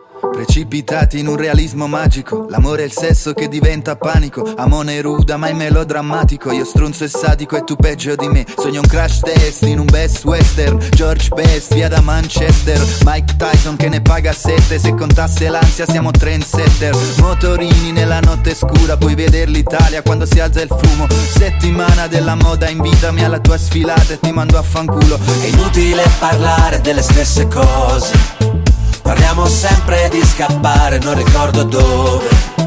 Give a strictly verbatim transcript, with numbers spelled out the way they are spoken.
Precipitati in un realismo magico, l'amore e il sesso che diventa panico. Amone ruda ma è melodrammatico, io stronzo e sadico e tu peggio di me. Sogno un crash test in un best western, George Best via da Manchester, Mike Tyson che ne paga sette, se contasse l'ansia siamo trendsetter. Motorini nella notte scura, puoi veder l'Italia quando si alza il fumo. Settimana della moda, invitami alla tua sfilata e ti mando a fanculo. È inutile parlare delle stesse cose, parliamo sempre di scappare, non ricordo dove.